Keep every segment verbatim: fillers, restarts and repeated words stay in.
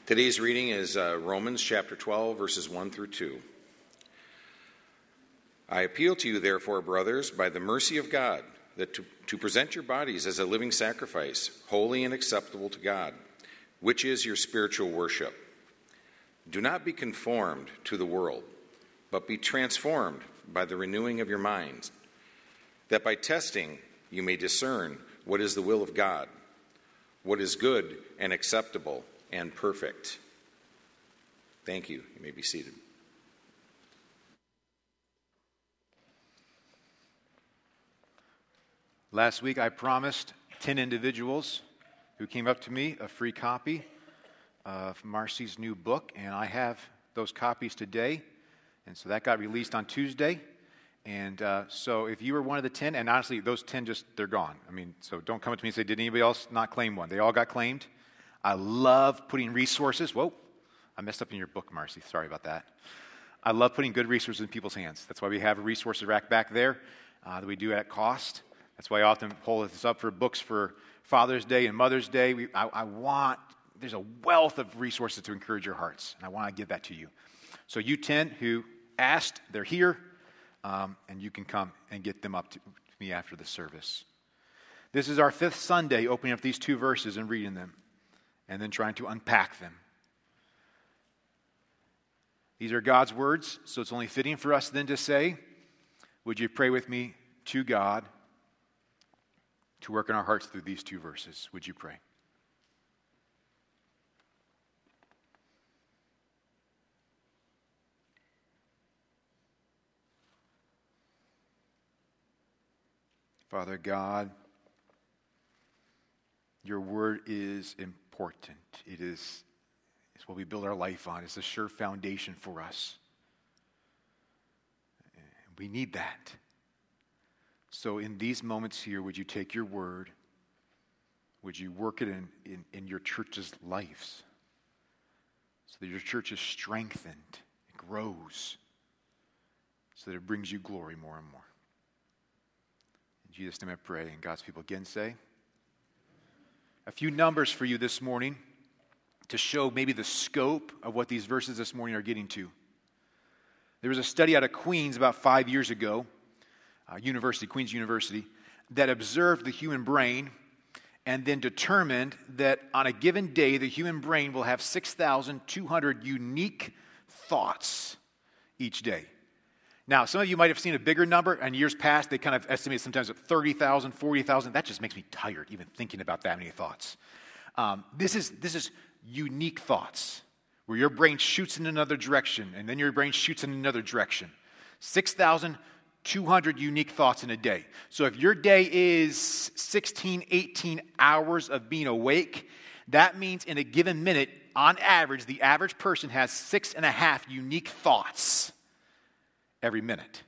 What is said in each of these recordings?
Today's reading is uh, Romans chapter twelve, verses one through two. I appeal to you, therefore, brothers, by the mercy of God, that to, to present your bodies as a living sacrifice, holy and acceptable to God, which is your spiritual worship. Do not be conformed to the world, but be transformed by the renewing of your minds, that by testing you may discern what is the will of God, what is good and acceptable and perfect. Thank you. You may be seated. Last week I promised ten individuals who came up to me a free copy of Marcy's new book, and I have those copies today. And so that got released on Tuesday. And uh, so if you were one of the ten, and honestly, those ten just, they're gone. I mean, so don't come up to me and say, did anybody else not claim one? They all got claimed. I love putting resources. Whoa, I messed up in your book, Marcy. Sorry about that. I love putting good resources in people's hands. That's why we have a resources rack back there uh, that we do at cost. That's why I often pull this up for books for Father's Day and Mother's Day. We, I, I want, there's a wealth of resources to encourage your hearts, and I want to give that to you. So you ten who asked, they're here, um, and you can come and get them up to me after the service. This is our fifth Sunday opening up these two verses and reading them, and then trying to unpack them. These are God's words, so it's only fitting for us then to say, would you pray with me to God to work in our hearts through these two verses? Would you pray? Father God, your word is important. It is it's what we build our life on. It's a sure foundation for us. We need that. So in these moments here, would you take your word? Would you work it in, in, in your church's lives so that your church is strengthened, it grows, so that it brings you glory more and more. In Jesus' name I pray, and God's people again say, a few numbers for you this morning to show maybe the scope of what these verses this morning are getting to. There was a study out of Queens about five years ago, uh, University, Queens University, that observed the human brain and then determined that on a given day, the human brain will have six thousand two hundred unique thoughts each day. Now, some of you might have seen a bigger number. In years past, they kind of estimate sometimes at thirty thousand, forty thousand. That just makes me tired, even thinking about that many thoughts. Um, this is this is unique thoughts, where your brain shoots in another direction, and then your brain shoots in another direction. six thousand two hundred unique thoughts in a day. So if your day is sixteen, eighteen hours of being awake, that means in a given minute, on average, the average person has six and a half unique thoughts every minute.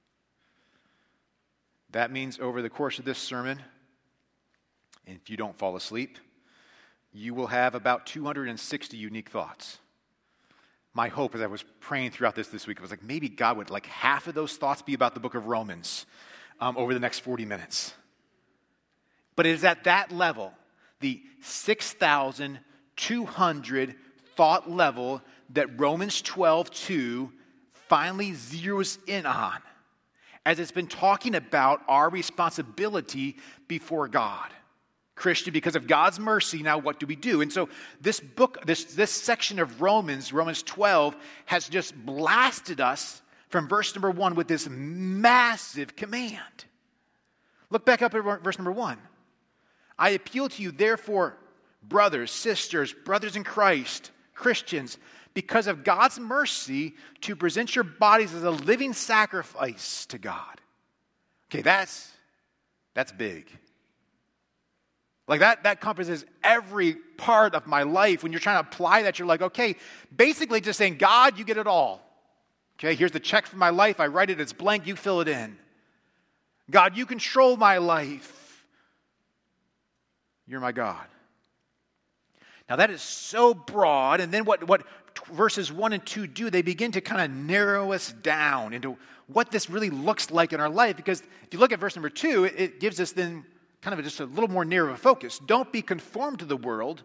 That means over the course of this sermon, and if you don't fall asleep, you will have about two hundred sixty unique thoughts. My hope as I was praying throughout this this week, was like maybe God would like half of those thoughts be about the book of Romans um, over the next forty minutes. But it is at that level, the six thousand two hundred thought level, that Romans twelve two finally zeroes in on, as it's been talking about our responsibility before God. Christian, because of God's mercy, now what do we do? And so this book, this, this section of Romans, Romans twelve, has just blasted us from verse number one with this massive command. Look back up at verse number one. I appeal to you, therefore, brothers, sisters, brothers in Christ, Christians, because of God's mercy, to present your bodies as a living sacrifice to God. Okay, that's that's big. Like that, that encompasses every part of my life. When you're trying to apply that, you're like, okay, basically just saying, God, you get it all. Okay, here's the check for my life. I write it, it's blank, you fill it in. God, you control my life. You're my God. Now that is so broad, and then what, what verses one and two do, they begin to kind of narrow us down into what this really looks like in our life. Because if you look at verse number two, it, it gives us then kind of just a little more narrow focus. Don't be conformed to the world,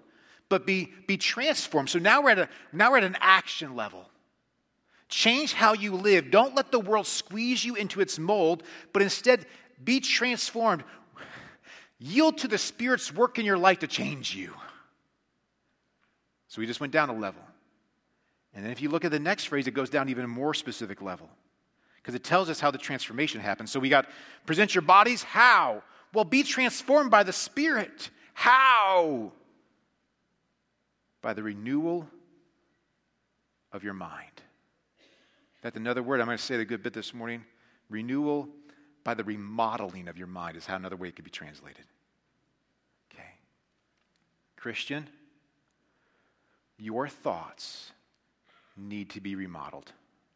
but be, be transformed. So now we're, at a, now we're at an action level. Change how you live. Don't let the world squeeze you into its mold, but instead be transformed. Yield to the Spirit's work in your life to change you. So we just went down a level. And then if you look at the next phrase, it goes down even a more specific level, because it tells us how the transformation happens. So we got, present your bodies, how? Well, be transformed by the Spirit. How? By the renewal of your mind. That's another word I'm going to say a good bit this morning. Renewal by the remodeling of your mind is how another way it could be translated. Okay. Christian, your thoughts need to be remodeled.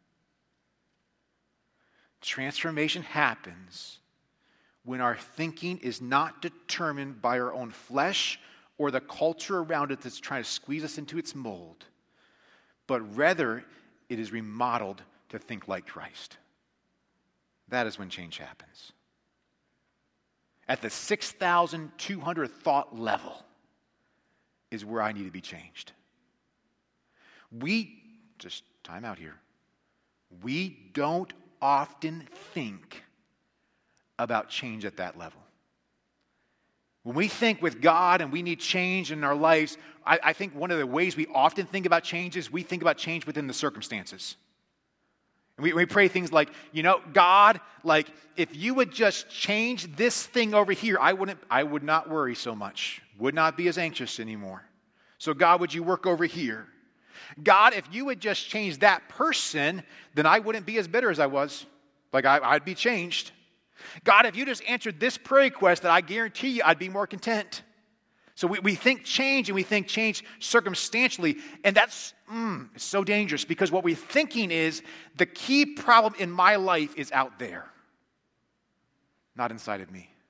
Transformation happens when our thinking is not determined by our own flesh or the culture around it that's trying to squeeze us into its mold, but rather it is remodeled to think like Christ. That is when change happens. At the six thousand two hundred thought level is where I need to be changed. We, just time out here, we don't often think about change at that level. When we think with God and we need change in our lives, I, I think one of the ways we often think about change is we think about change within the circumstances. And we, we pray things like, you know, God, like, if you would just change this thing over here, I wouldn't, I would not worry so much, would not be as anxious anymore. So God, would you work over here? God, if you would just change that person, then I wouldn't be as bitter as I was. Like, I, I'd be changed. God, if you just answered this prayer request, that I guarantee you I'd be more content. So we, we think change, and we think change circumstantially, and that's mm, so dangerous, because what we're thinking is the key problem in my life is out there, not inside of me.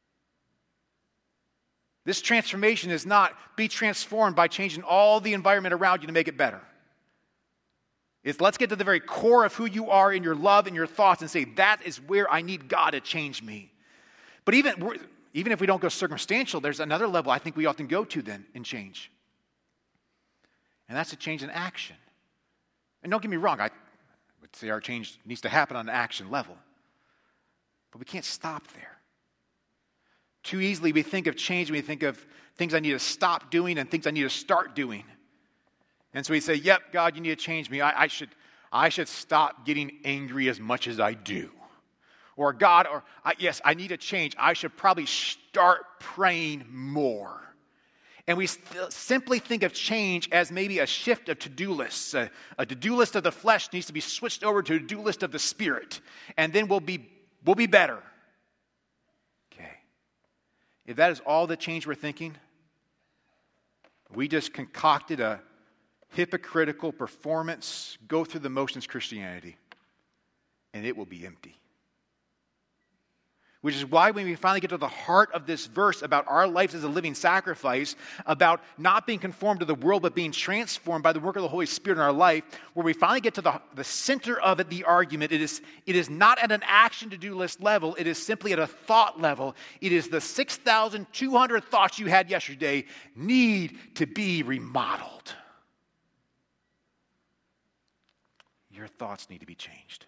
This transformation is not be transformed by changing all the environment around you to make it better. It's let's get to the very core of who you are in your love and your thoughts and say, that is where I need God to change me. But even, even if we don't go circumstantial, there's another level I think we often go to then in change. And that's a change in action. And don't get me wrong, I would say our change needs to happen on an action level. But we can't stop there. Too easily we think of change, we think of things I need to stop doing and things I need to start doing. And so we say, yep, God, you need to change me. I, I should I should stop getting angry as much as I do. Or God, or I, yes, I need to change. I should probably start praying more. And we st- simply think of change as maybe a shift of to-do lists. A, a to-do list of the flesh needs to be switched over to a to-do list of the Spirit. And then we'll be we'll be better. Okay. If that is all the change we're thinking, we just concocted a hypocritical performance, go through the motions Christianity, and it will be empty. Which is why when we finally get to the heart of this verse about our lives as a living sacrifice, about not being conformed to the world, but being transformed by the work of the Holy Spirit in our life, where we finally get to the, the center of it, the argument, it is, it is not at an action to-do list level, it is simply at a thought level. It is the six thousand two hundred thoughts you had yesterday need to be remodeled. Your thoughts need to be changed.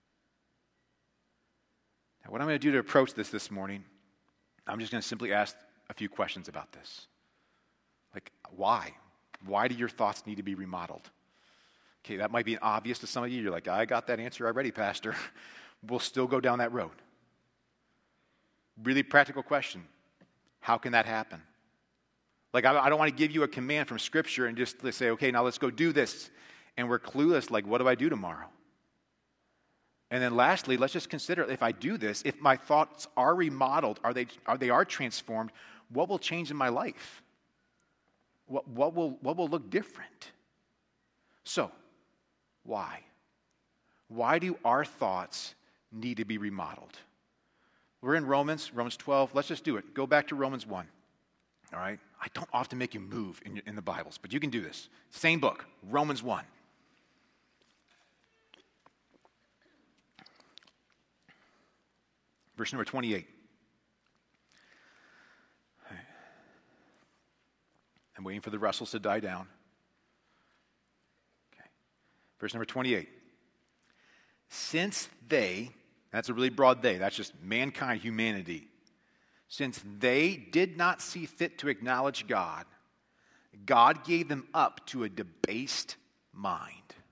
Now, what I'm going to do to approach this this morning, I'm just going to simply ask a few questions about this. Like, why? Why do your thoughts need to be remodeled? Okay, that might be obvious to some of you. You're like, I got that answer already, Pastor. We'll still go down that road. Really practical question. How can that happen? Like, I, I don't want to give you a command from Scripture and just say, okay, now let's go do this. And we're clueless, like, what do I do tomorrow? And then lastly, let's just consider, if I do this, if my thoughts are remodeled, are they are they are transformed, what will change in my life? What, what, will, what will look different? So, why? Why do our thoughts need to be remodeled? We're in Romans, Romans twelve. Let's just do it. Go back to Romans one. All right? I don't often make you move in, in the Bibles, but you can do this. Same book, Romans one. Verse number twenty-eight. I'm waiting for the wrestles to die down. Okay. Verse number twenty-eight. Since they, that's a really broad they, that's just mankind, humanity. Since they did not see fit to acknowledge God, God gave them up to a debased mind.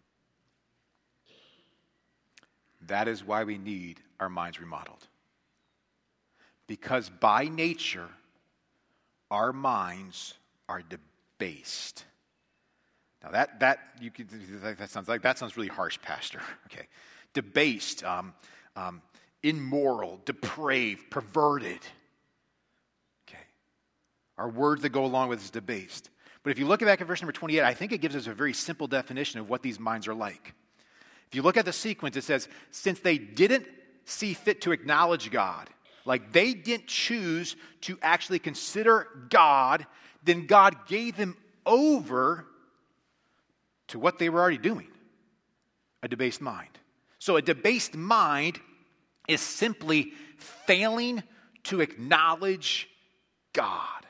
That is why we need our minds remodeled. Because by nature, our minds are debased. Now that that you could that sounds like that sounds really harsh, Pastor. Okay, debased, um, um, immoral, depraved, perverted. Okay, our words that go along with is debased. But if you look back at verse number twenty-eight, I think it gives us a very simple definition of what these minds are like. If you look at the sequence, it says, since they didn't see fit to acknowledge God, like they didn't choose to actually consider God, then God gave them over to what they were already doing, a debased mind. So a debased mind is simply failing to acknowledge God.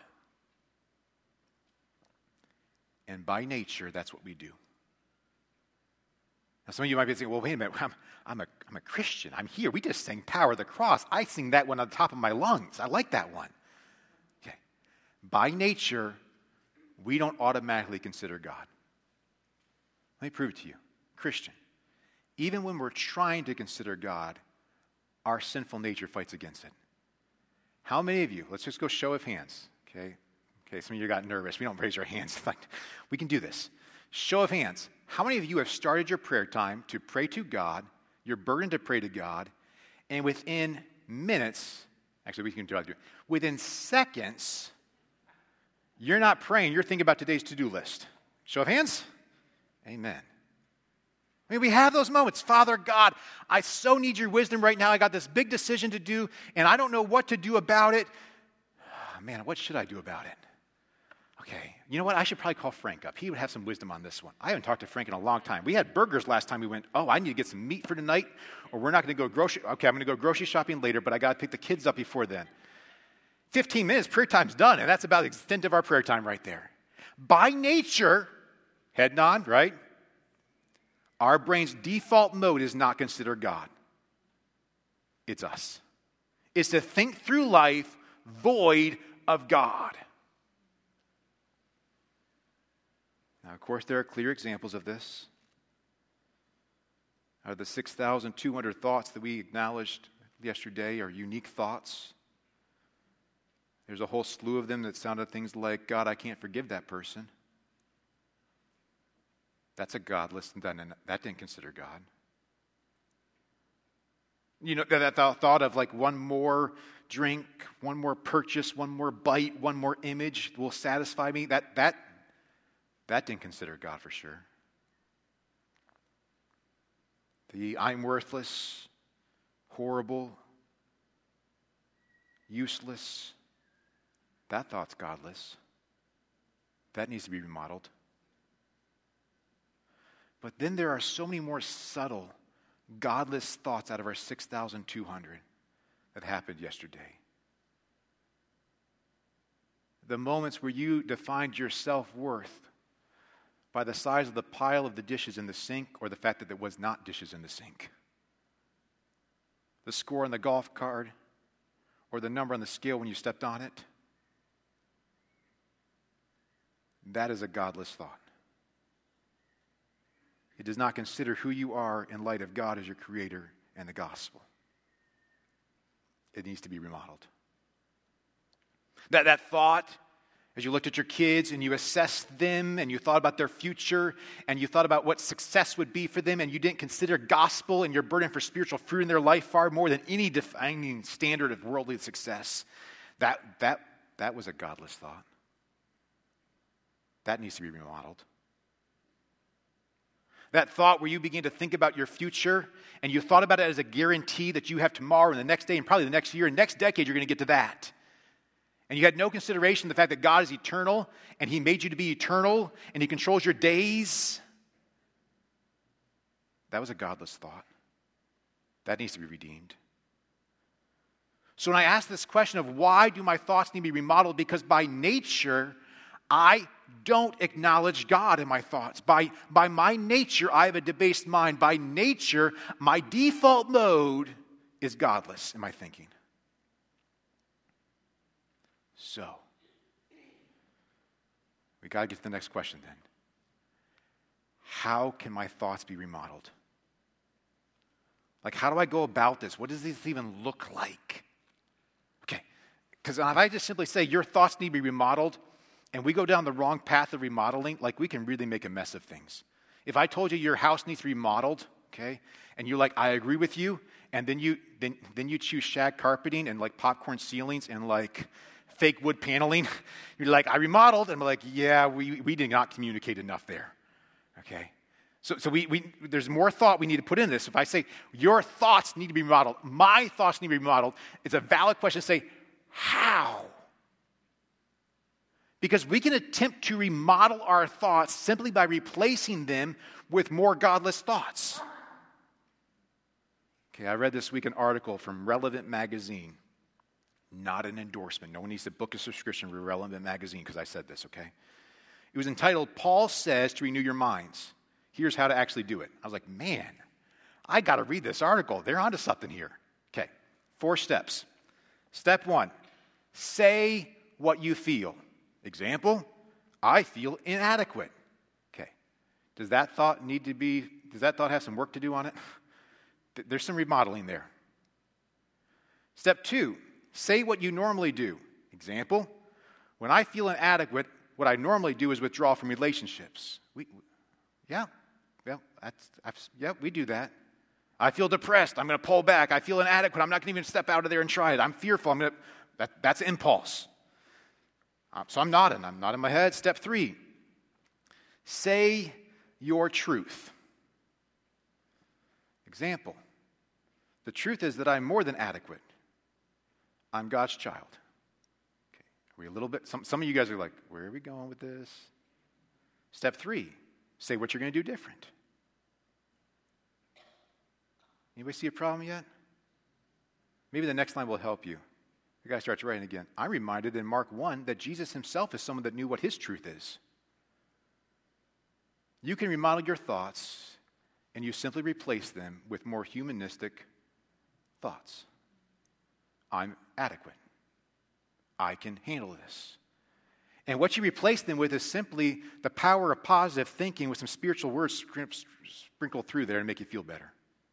And by nature, that's what we do. Now, some of you might be saying, well, wait a minute, I'm, I'm, a, I'm a Christian. I'm here. We just sang Power of the Cross. I sing that one on the top of my lungs. I like that one. Okay. By nature, we don't automatically consider God. Let me prove it to you. Christian, even when we're trying to consider God, our sinful nature fights against it. How many of you, let's just go show of hands, okay? Okay, some of you got nervous. We don't raise our hands. We can do this. Show of hands. How many of you have started your prayer time to pray to God, you're burdened to pray to God, and within minutes, actually we can do it, within seconds, you're not praying, you're thinking about today's to-do list. Show of hands? Amen. I mean, we have those moments. Father God, I so need your wisdom right now. I got this big decision to do, and I don't know what to do about it. Oh, man, what should I do about it? Okay, you know what? I should probably call Frank up. He would have some wisdom on this one. I haven't talked to Frank in a long time. We had burgers last time we went, oh, I need to get some meat for tonight, or we're not going to go grocery. Okay, I'm going to go grocery shopping later, but I got to pick the kids up before then. fifteen minutes, prayer time's done, and that's about the extent of our prayer time right there. By nature, head nod, right? Our brain's default mode is not consider God. It's us. It's to think through life void of God. Now, of course, there are clear examples of this. Out of the six thousand two hundred thoughts that we acknowledged yesterday are unique thoughts. There's a whole slew of them that sounded things like, God, I can't forgive that person. That's a godless, and that didn't consider God. You know, that thought of like one more drink, one more purchase, one more bite, one more image will satisfy me. That, that, that didn't consider God for sure. The I'm worthless, horrible, useless, that thought's godless. That needs to be remodeled. But then there are so many more subtle, godless thoughts out of our six thousand two hundred that happened yesterday. The moments where you defined your self-worth by the size of the pile of the dishes in the sink or the fact that there was not dishes in the sink. The score on the golf card or the number on the scale when you stepped on it. That is a godless thought. It does not consider who you are in light of God as your creator and the gospel. It needs to be remodeled. That, that thought, as you looked at your kids and you assessed them and you thought about their future and you thought about what success would be for them and you didn't consider gospel and your burden for spiritual fruit in their life far more than any defining standard of worldly success, that, that, that was a godless thought. That needs to be remodeled. That thought where you begin to think about your future and you thought about it as a guarantee that you have tomorrow and the next day and probably the next year and next decade you're going to get to that. And you had no consideration of the fact that God is eternal and He made you to be eternal and He controls your days. That was a godless thought. That needs to be redeemed. So when I ask this question of why do my thoughts need to be remodeled, because by nature I don't acknowledge God in my thoughts. By, by my nature, I have a debased mind. By nature, my default mode is godless in my thinking. So, we got to get to the next question then. How can my thoughts be remodeled? Like, how do I go about this? What does this even look like? Okay, because if I just simply say your thoughts need to be remodeled, and we go down the wrong path of remodeling, like we can really make a mess of things. If I told you your house needs to be remodeled, okay, and you're like, I agree with you, and then you then then you choose shag carpeting and like popcorn ceilings and like fake wood paneling, you're like, I remodeled, and I'm like, yeah, we we did not communicate enough there, okay. So, so we, we there's more thought we need to put in this. If I say your thoughts need to be remodeled, my thoughts need to be remodeled, it's a valid question to say, how? Because we can attempt to remodel our thoughts simply by replacing them with more godless thoughts. Okay, I read this week an article from Relevant Magazine. Not an endorsement. No one needs to book a subscription for Relevant Magazine because I said this, okay? It was entitled, Paul Says to Renew Your Minds. Here's how to actually do it. I was like, man, I got to read this article. They're onto something here. Okay, four steps. Step one, say what you feel. Example, I feel inadequate. Okay, does that thought need to be, does that thought have some work to do on it? There's some remodeling there. Step two, say what you normally do. Example, when I feel inadequate, what I normally do is withdraw from relationships. We, yeah, yeah, that's, I've, yeah, we do that. I feel depressed. I'm going to pull back. I feel inadequate. I'm not going to even step out of there and try it. I'm fearful. I'm going to, that, that's impulse. Um, so I'm nodding. I'm nodding my head. Step three, say your truth. Example, the truth is that I'm more than adequate. I'm God's child. Okay, are we a little bit, some, some of you guys are like, where are we going with this? Step three, say what you're going to do different. Anybody see a problem yet? Maybe the next line will help you. The guy starts writing again. I'm reminded in Mark one that Jesus himself is someone that knew what his truth is. You can remodel your thoughts, and you simply replace them with more humanistic thoughts. I'm adequate. I can handle this. And what you replace them with is simply the power of positive thinking with some spiritual words sprinkled through there to make you feel better.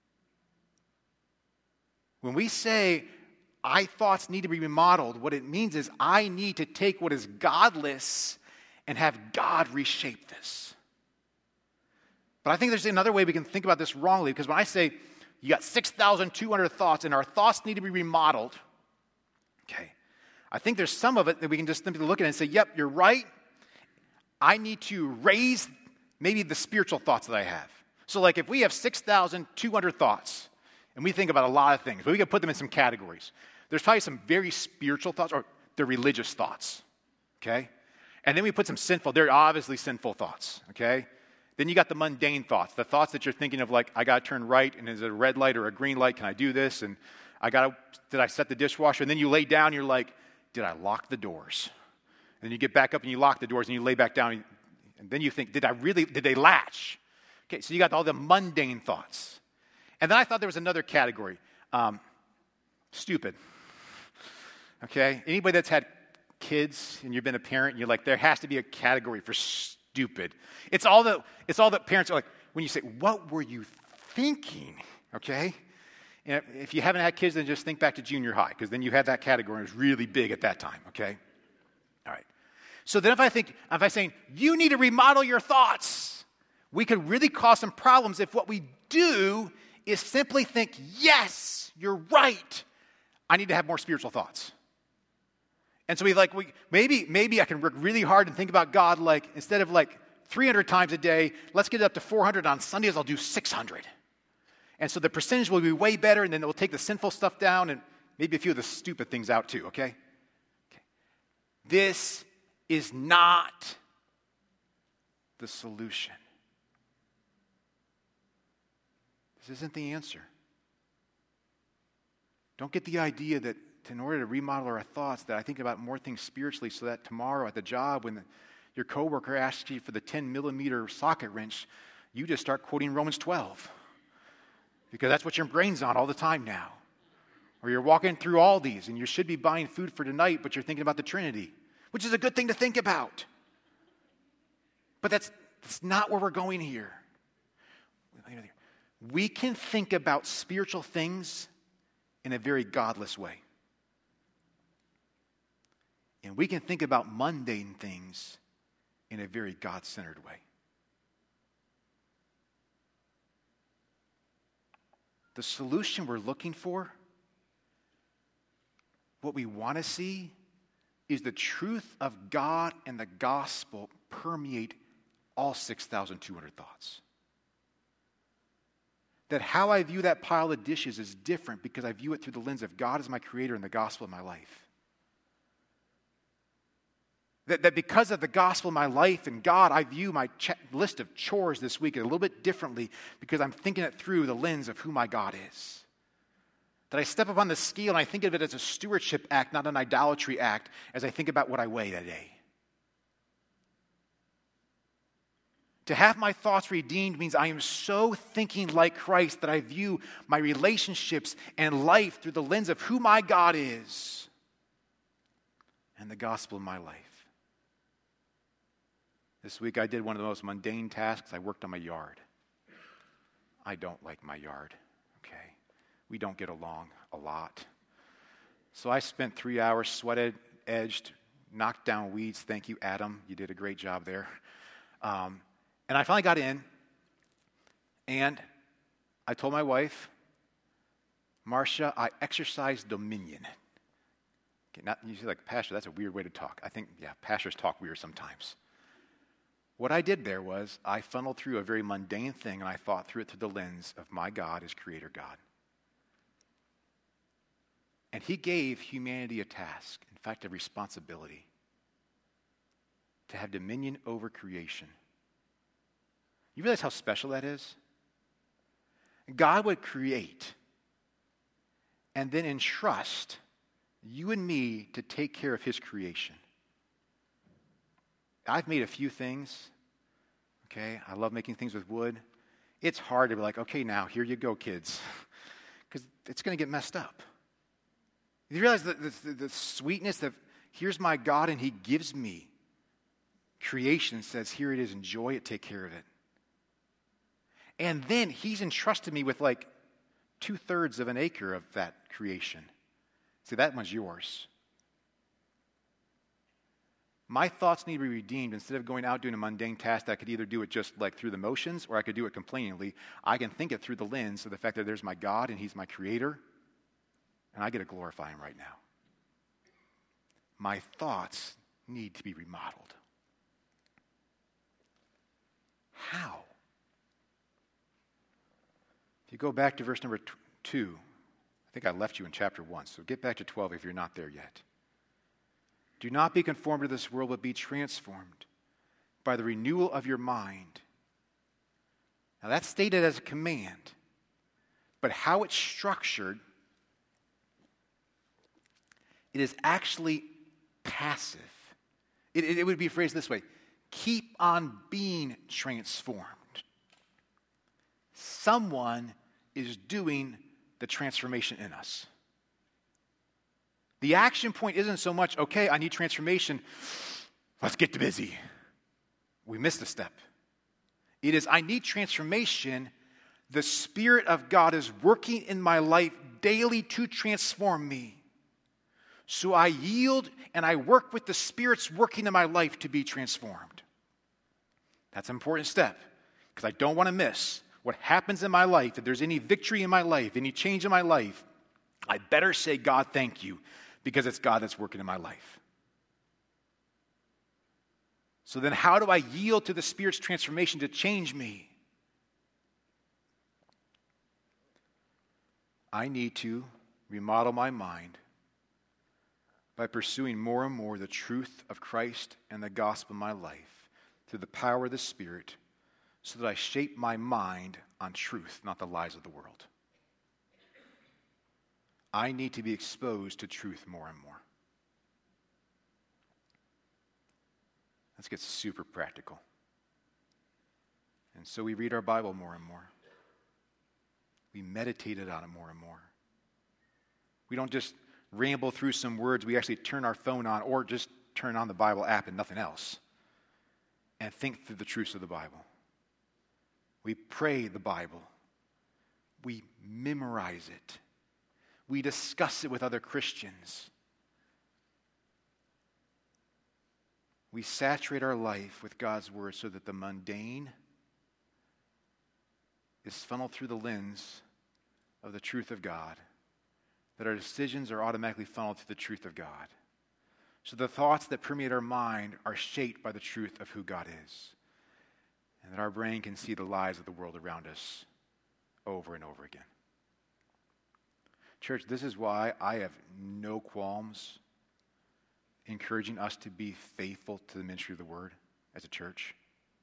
When we say, I thoughts need to be remodeled, what it means is I need to take what is godless and have God reshape this. But I think there's another way we can think about this wrongly, because when I say you got six thousand two hundred thoughts and our thoughts need to be remodeled, okay, I think there's some of it that we can just simply look at and say, yep, you're right. I need to raise maybe the spiritual thoughts that I have. So like if we have six thousand two hundred thoughts, and we think about a lot of things, but we can put them in some categories. There's probably some very spiritual thoughts, or they're religious thoughts, okay? And then we put some sinful, they're obviously sinful thoughts, okay? Then you got the mundane thoughts, the thoughts that you're thinking of like, I got to turn right, and is it a red light or a green light? Can I do this? And I got to, did I set the dishwasher? And then you lay down, you're like, did I lock the doors? And then you get back up and you lock the doors, and you lay back down, and then you think, did I really, did they latch? Okay, so you got all the mundane thoughts. And then I thought there was another category, um, stupid. Okay, anybody that's had kids and you've been a parent, and you're like, there has to be a category for stupid. It's all that. It's all that parents are like when you say, "What were you thinking?" Okay, and if you haven't had kids, then just think back to junior high, because then you had that category. It was really big at that time. Okay, all right. So then, if I think, if I'm saying you need to remodel your thoughts, we could really cause some problems if what we do is simply think, yes, you're right. I need to have more spiritual thoughts. And so we like, we maybe maybe I can work really hard and think about God like, instead of like three hundred times a day, let's get it up to four hundred. On Sundays, I'll do six hundred. And so the percentage will be way better, and then we'll take the sinful stuff down and maybe a few of the stupid things out too, okay? Okay. This is not the solution. This isn't the answer. Don't get the idea that in order to remodel our thoughts, that I think about more things spiritually so that tomorrow at the job when the, your coworker asks you for the ten millimeter socket wrench, you just start quoting Romans twelve. Because that's what your brain's on all the time now. Or you're walking through all these and you should be buying food for tonight, but you're thinking about the Trinity, which is a good thing to think about. But that's, that's not where we're going here. We can think about spiritual things in a very godless way. And we can think about mundane things in a very God-centered way. The solution we're looking for, what we want to see, is the truth of God and the gospel permeate all six thousand two hundred thoughts. That how I view that pile of dishes is different because I view it through the lens of God as my creator and the gospel of my life. That, that because of the gospel of my life and God, I view my ch- list of chores this week a little bit differently because I'm thinking it through the lens of who my God is. That I step up on the scale and I think of it as a stewardship act, not an idolatry act, as I think about what I weigh that day. To have my thoughts redeemed means I am so thinking like Christ that I view my relationships and life through the lens of who my God is and the gospel of my life. This week I did one of the most mundane tasks. I worked on my yard. I don't like my yard, okay? We don't get along a lot. So I spent three hours, sweated, edged, knocked down weeds. Thank you, Adam. You did a great job there. Um, and I finally got in, and I told my wife, Marcia, I exercise dominion. Okay, not, you say like, Pastor, that's a weird way to talk. I think, yeah, pastors talk weird sometimes. What I did there was I funneled through a very mundane thing and I thought through it through the lens of my God as creator God. And he gave humanity a task, in fact, a responsibility to have dominion over creation. You realize how special that is? God would create and then entrust you and me to take care of his creation. I've made a few things, okay? I love making things with wood. It's hard to be like, okay, now, here you go, kids, because it's going to get messed up. You realize the, the, the sweetness of, here's my God, and he gives me creation and says, here it is, enjoy it, take care of it. And then he's entrusted me with like two-thirds of an acre of that creation. See, that one's yours. My thoughts need to be redeemed. Instead of going out doing a mundane task, I could either do it just like through the motions or I could do it complainingly. I can think it through the lens of the fact that there's my God and he's my creator, and I get to glorify him right now. My thoughts need to be remodeled. How? If you go back to verse number t- two, I think I left you in chapter one, so get back to twelve if you're not there yet. Do not be conformed to this world, but be transformed by the renewal of your mind. Now that's stated as a command, but how it's structured, it is actually passive. It, it, it would be phrased this way: keep on being transformed. Someone is doing the transformation in us. The action point isn't so much, okay, I need transformation, let's get busy. We missed a step. It is, I need transformation. The Spirit of God is working in my life daily to transform me. So I yield and I work with the Spirit's working in my life to be transformed. That's an important step because I don't want to miss what happens in my life. If there's any victory in my life, any change in my life, I better say, God, thank you, because it's God that's working in my life. So then how do I yield to the Spirit's transformation to change me? I need to remodel my mind by pursuing more and more the truth of Christ and the gospel in my life through the power of the Spirit, so that I shape my mind on truth, not the lies of the world. I need to be exposed to truth more and more. Let's get super practical. And so we read our Bible more and more. We meditated on it more and more. We don't just ramble through some words. We actually turn our phone on or just turn on the Bible app and nothing else and think through the truths of the Bible. We pray the Bible. We memorize it. We discuss it with other Christians. We saturate our life with God's word so that the mundane is funneled through the lens of the truth of God, that our decisions are automatically funneled through the truth of God. So the thoughts that permeate our mind are shaped by the truth of who God is, and that our brain can see the lies of the world around us over and over again. Church, this is why I have no qualms encouraging us to be faithful to the ministry of the word as a church.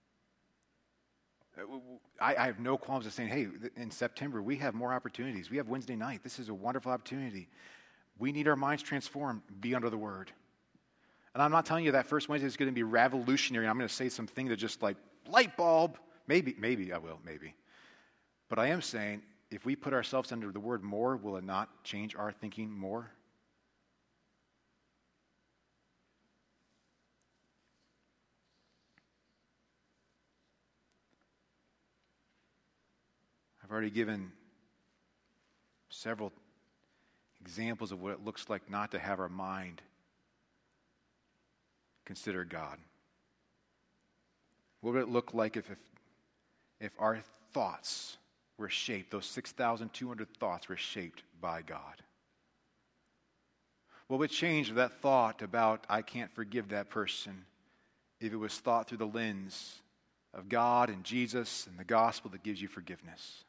I, I have no qualms of saying, hey, in September, we have more opportunities. We have Wednesday night. This is a wonderful opportunity. We need our minds transformed. Be under the word. And I'm not telling you that first Wednesday is going to be revolutionary. I'm going to say something that just like, light bulb. Maybe, maybe I will, maybe. But I am saying, if we put ourselves under the word more, will it not change our thinking more? I've already given several examples of what it looks like not to have our mind consider God. What would it look like if, if, if our thoughts were shaped, those six thousand two hundred thoughts were shaped by God? What would change that thought about, I can't forgive that person, if it was thought through the lens of God and Jesus and the gospel that gives you forgiveness?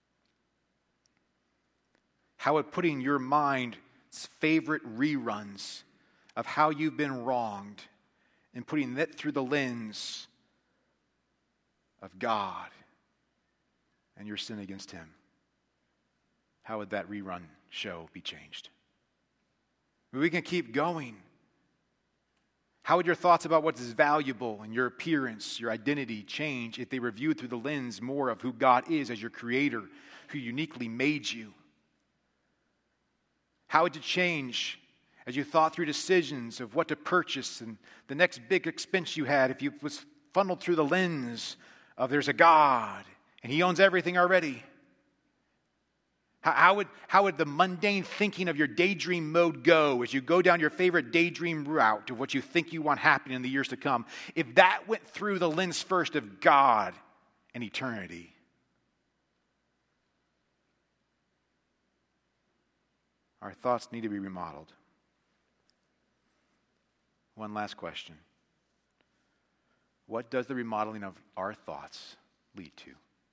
How would putting your mind's favorite reruns of how you've been wronged and putting that through the lens of God and your sin against Him, how would that rerun show be changed? We can keep going. How would your thoughts about what is valuable and your appearance, your identity change if they were viewed through the lens more of who God is as your creator, who uniquely made you? How would it change as you thought through decisions of what to purchase and the next big expense you had if you was funneled through the lens of there's a God and He owns everything already? How, how, would, how would the mundane thinking of your daydream mode go as you go down your favorite daydream route of what you think you want happening in the years to come if that went through the lens first of God and eternity? Our thoughts need to be remodeled. One last question. What does the remodeling of our thoughts lead to?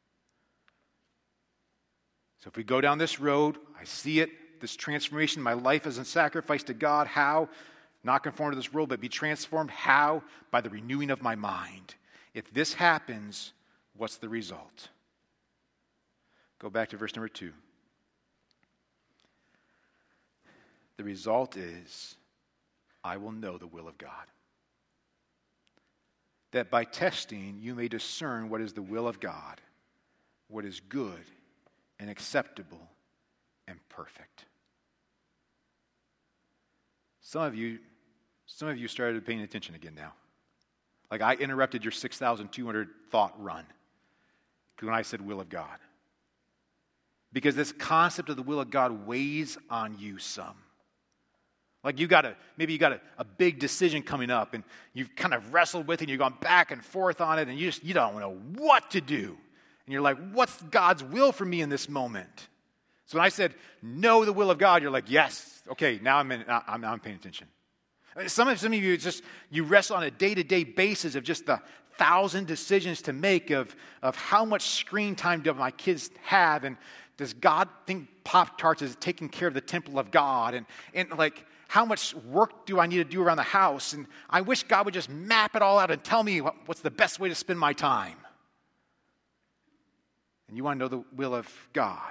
So if we go down this road, I see it, this transformation, my life as a sacrifice to God. How? Not conform to this world, but be transformed. How? By the renewing of my mind. If this happens, what's the result? Go back to verse number two. The result is, I will know the will of God. That by testing you may discern what is the will of God, what is good and acceptable and perfect. Some of you, some of you started paying attention again now. Like I interrupted your six thousand two hundred thought run when I said will of God. Because this concept of the will of God weighs on you some. Like you got a, maybe you got a, a big decision coming up and you've kind of wrestled with it and you've gone back and forth on it and you just, you don't know what to do. And you're like, what's God's will for me in this moment? So when I said, know the will of God, you're like, yes, okay, now I'm, in, I'm, now I'm paying attention. Some of, some of you just, you wrestle on a day-to-day basis of just the thousand decisions to make of, of how much screen time do my kids have and does God think Pop-Tarts is taking care of the temple of God? And, and like, how much work do I need to do around the house? And I wish God would just map it all out and tell me what, what's the best way to spend my time. And you want to know the will of God.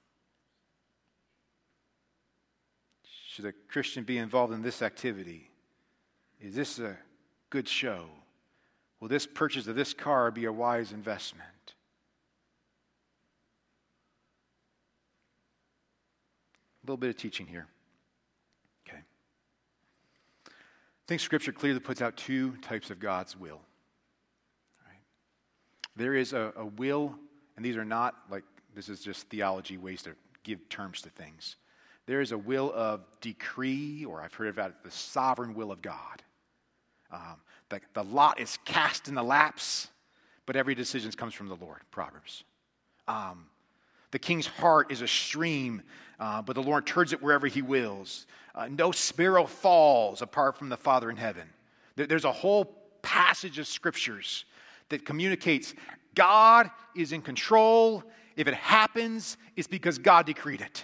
Should a Christian be involved in this activity? Is this a good show? Will this purchase of this car be a wise investment? A little bit of teaching here. Okay. I think Scripture clearly puts out two types of God's will. Right? There is a, a will, and these are not like, this is just theology ways to give terms to things. There is a will of decree, or I've heard about it, the sovereign will of God. Um, the, the lot is cast in the laps, but every decision comes from the Lord, Proverbs. Um, the king's heart is a stream, uh, but the Lord turns it wherever he wills. Uh, no sparrow falls apart from the Father in heaven. There, there's a whole passage of scriptures that communicates God is in control. If it happens, it's because God decreed it.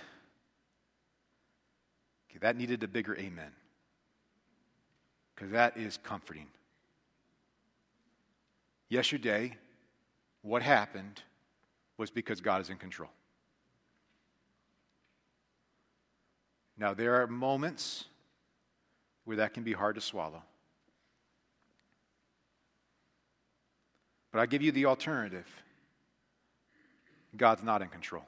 Okay, that needed a bigger amen. Because that is comforting. Yesterday, what happened was because God is in control. Now, there are moments where that can be hard to swallow. But I give you the alternative. God's not in control.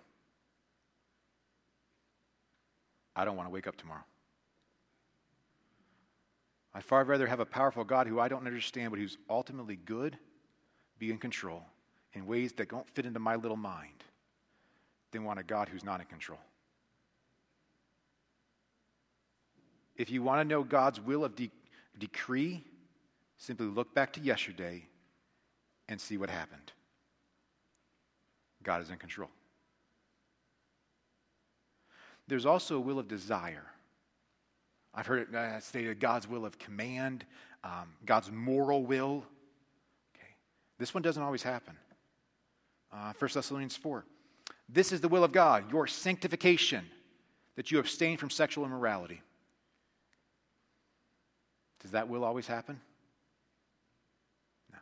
I don't want to wake up tomorrow. I'd far rather have a powerful God who I don't understand, but who's ultimately good, be in control in ways that don't fit into my little mind, than want a God who's not in control. If you want to know God's will of de- decree, simply look back to yesterday and see what happened. God is in control. There's also a will of desire. I've heard it uh, stated God's will of command, um, God's moral will. Okay. This one doesn't always happen. Uh, First Thessalonians four. This is the will of God, your sanctification, that you abstain from sexual immorality. Does that will always happen? No.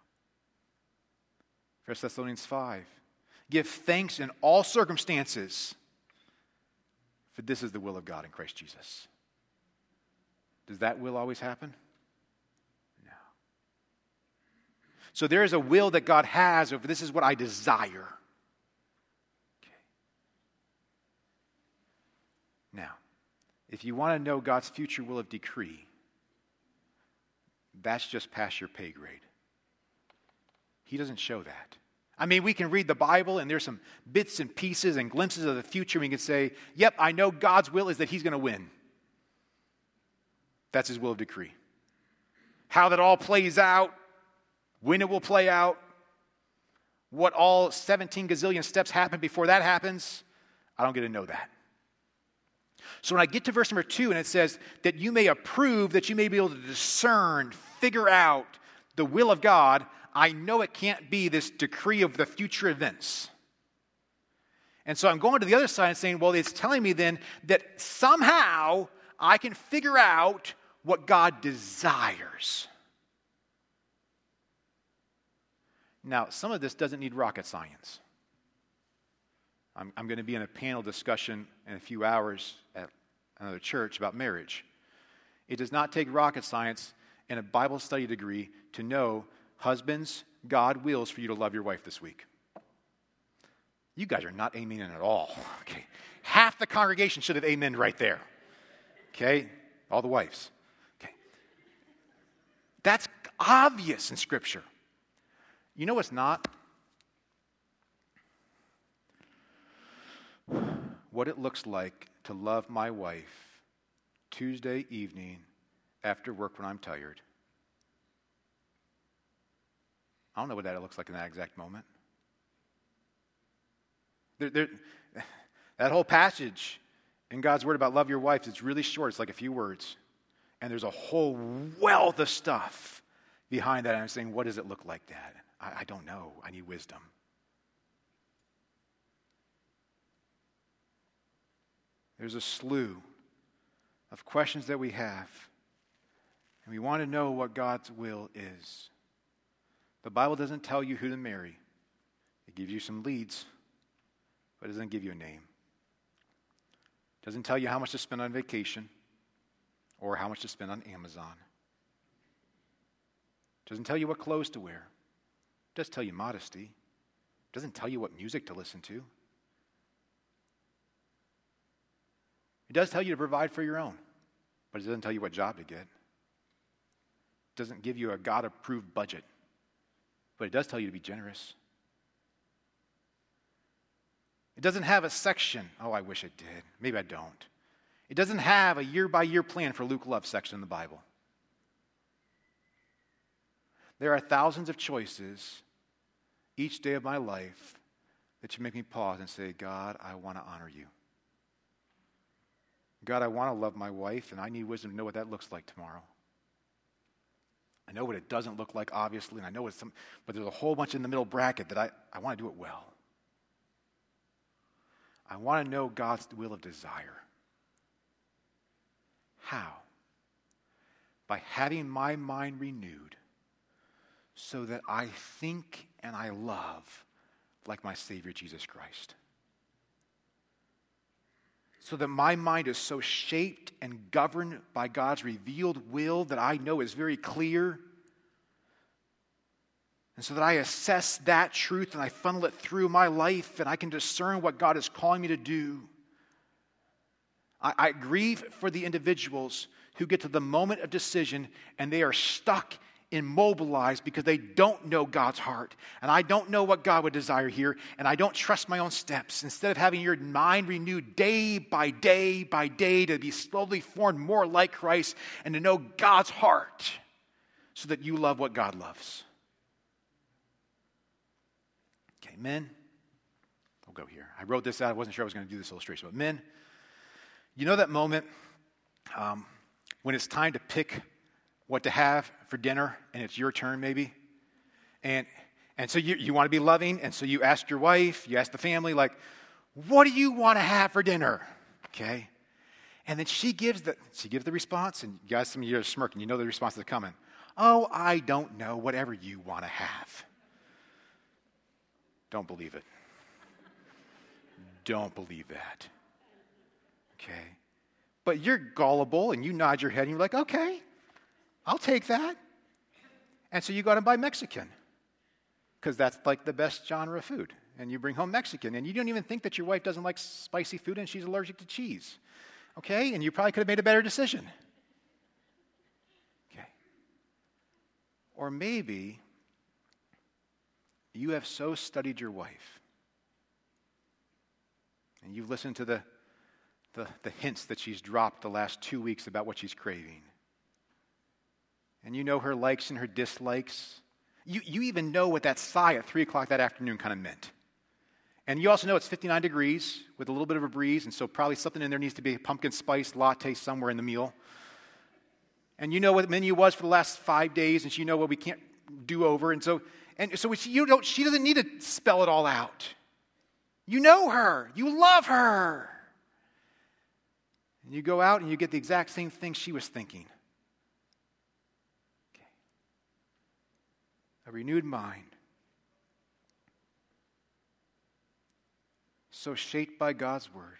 First Thessalonians five. Give thanks in all circumstances, for this is the will of God in Christ Jesus. Does that will always happen? No. So there is a will that God has over this is what I desire. Okay. Now, if you want to know God's future will of decree, that's just past your pay grade. He doesn't show that. I mean, we can read the Bible and there's some bits and pieces and glimpses of the future. We can say, yep, I know God's will is that he's going to win. That's his will of decree. How that all plays out, when it will play out, what all seventeen gazillion steps happen before that happens, I don't get to know that. So when I get to verse number two and it says that you may approve, that you may be able to discern, figure out the will of God, I know it can't be this decree of the future events. And so I'm going to the other side and saying, well, it's telling me then that somehow I can figure out what God desires. Now, some of this doesn't need rocket science. I'm, I'm going to be in a panel discussion in a few hours at another church about marriage. It does not take rocket science and a Bible study degree to know, husbands, God wills for you to love your wife this week. You guys are not amening at all. Okay, half the congregation should have amened right there. Okay, all the wives. Okay, that's obvious in Scripture. You know what's not? What it looks like to love my wife Tuesday evening after work when I'm tired. I don't know what that looks like in that exact moment. There, there, that whole passage in God's Word about love your wife is really short. It's like a few words. And there's a whole wealth of stuff behind that. And I'm saying, what does it look like, Dad? I, I don't know. I need wisdom. There's a slew of questions that we have. And we want to know what God's will is. The Bible doesn't tell you who to marry. It gives you some leads, but it doesn't give you a name. It doesn't tell you how much to spend on vacation or how much to spend on Amazon. It doesn't tell you what clothes to wear. It does tell you modesty. It doesn't tell you what music to listen to. It does tell you to provide for your own, but it doesn't tell you what job to get. It doesn't give you a God-approved budget, but it does tell you to be generous. It doesn't have a section. Oh, I wish it did. Maybe I don't. It doesn't have a year-by-year plan for Luke Love section in the Bible. There are thousands of choices each day of my life that should make me pause and say, God, I want to honor you. God, I want to love my wife, and I need wisdom to know what that looks like tomorrow. I know what it doesn't look like, obviously, and I know it's some, but there's a whole bunch in the middle bracket that I, I want to do it well. I want to know God's will of desire. How? By having my mind renewed so that I think and I love like my Savior Jesus Christ. So that my mind is so shaped and governed by God's revealed will that I know is very clear. And so that I assess that truth and I funnel it through my life and I can discern what God is calling me to do. I, I grieve for the individuals who get to the moment of decision and they are stuck, immobilized because they don't know God's heart. And I don't know what God would desire here, and I don't trust my own steps. Instead of having your mind renewed day by day by day to be slowly formed more like Christ and to know God's heart so that you love what God loves. Okay, men, I'll go here. I wrote this out. I wasn't sure I was going to do this illustration, but men, you know that moment um, when it's time to pick what to have for dinner, and it's your turn maybe. And and so you, you want to be loving, and so you ask your wife, you ask the family, like, what do you want to have for dinner? Okay? And then she gives the she gives the response, and you guys, some of you are smirking, you know the response is coming. Oh, I don't know, whatever you want to have. Don't believe it. Don't believe that. Okay? But you're gullible, and you nod your head, and you're like, okay, I'll take that. And so you go out and buy Mexican because that's like the best genre of food. And you bring home Mexican. And you don't even think that your wife doesn't like spicy food and she's allergic to cheese. Okay? And you probably could have made a better decision. Okay. Or maybe you have so studied your wife and you've listened to the, the, the hints that she's dropped the last two weeks about what she's craving. And you know her likes and her dislikes. You, you even know what that sigh at three o'clock that afternoon kind of meant. And you also know it's fifty-nine degrees with a little bit of a breeze, and so probably something in there needs to be a pumpkin spice latte somewhere in the meal. And you know what the menu was for the last five days, and you know what we can't do over. And so, and so she, you don't, she doesn't need to spell it all out. You know her. You love her. And you go out and you get the exact same thing she was thinking. A renewed mind, so shaped by God's word,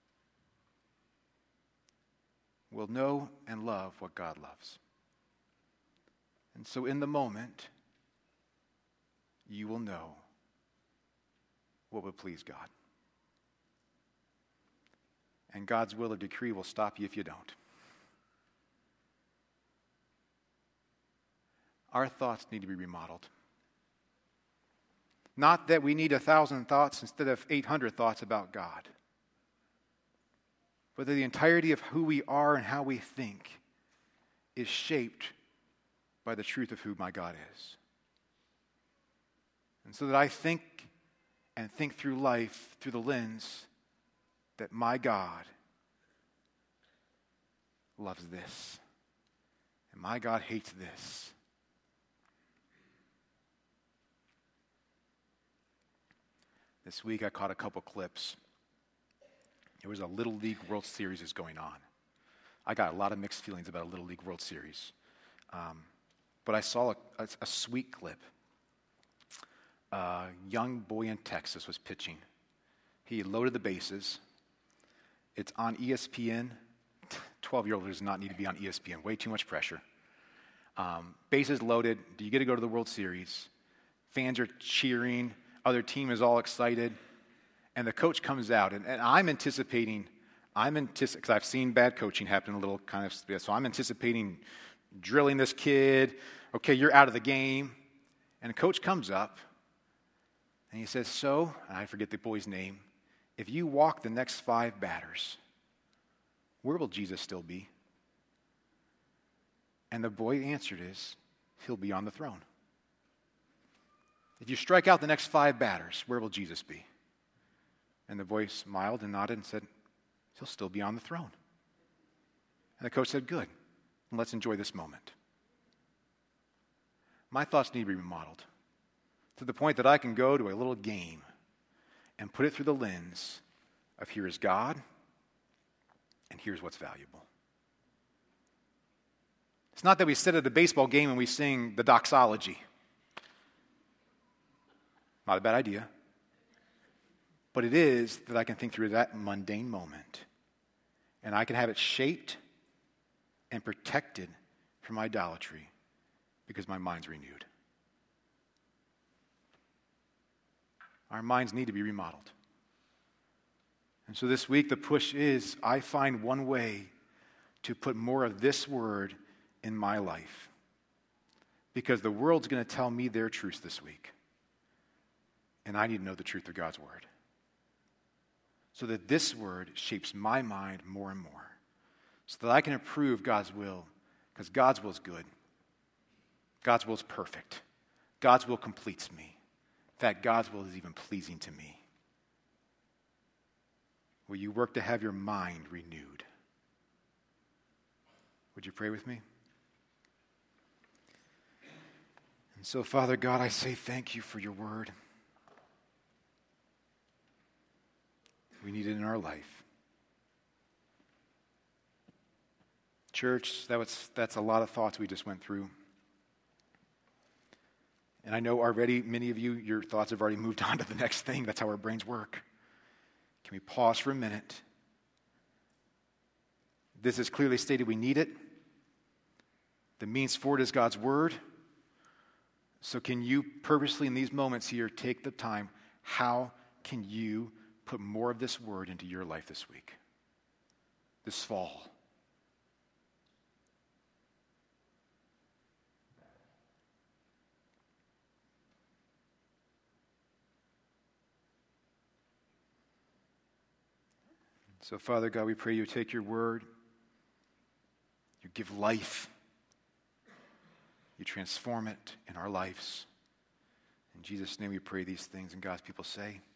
will know and love what God loves. And so in the moment, you will know what would please God. And God's will or decree will stop you if you don't. Our thoughts need to be remodeled. Not that we need a thousand thoughts instead of eight hundred thoughts about God, but that the entirety of who we are and how we think is shaped by the truth of who my God is. And so that I think and think through life through the lens that my God loves this, and my God hates this. This week I caught a couple clips. There was a Little League World Series is going on. I got a lot of mixed feelings about a Little League World Series. Um, but I saw a, a, a sweet clip. A young boy in Texas was pitching. He loaded the bases. It's on E S P N. twelve-year-old does not need to be on E S P N. Way too much pressure. Um, bases loaded. Do you get to go to the World Series? Fans are cheering. Other team is all excited. And the coach comes out. And, and I'm anticipating, I'm anticipating, because I've seen bad coaching happen a little kind of, so I'm anticipating drilling this kid. Okay, you're out of the game. And the coach comes up. And he says, so, and I forget the boy's name, if you walk the next five batters, where will Jesus still be? And the boy answered is, he'll be on the throne. If you strike out the next five batters, where will Jesus be? And the boy smiled and nodded and said, he'll still be on the throne. And the coach said, good, and let's enjoy this moment. My thoughts need to be remodeled to the point that I can go to a little game and put it through the lens of here is God and here's what's valuable. It's not that we sit at a baseball game and we sing the doxology. Not a bad idea. But it is that I can think through that mundane moment and I can have it shaped and protected from idolatry because my mind's renewed. Our minds need to be remodeled. And so this week the push is I find one way to put more of this word in my life. Because the world's going to tell me their truths this week. And I need to know the truth of God's word. So that this word shapes my mind more and more. So that I can approve God's will. Because God's will is good. God's will is perfect. God's will completes me. In fact, God's will is even pleasing to me. Will you work to have your mind renewed? Would you pray with me? And so, Father God, I say thank you for your word. We need it in our life. Church, that was, that's a lot of thoughts we just went through. And I know already, many of you, your thoughts have already moved on to the next thing. That's how our brains work. Can we pause for a minute? This is clearly stated we need it. The means for it is God's word. So can you purposely in these moments here take the time? How can you put more of this word into your life this week? This fall? So, Father God, we pray you take your word, you give life, you transform it in our lives. In Jesus' name we pray these things, and God's people say,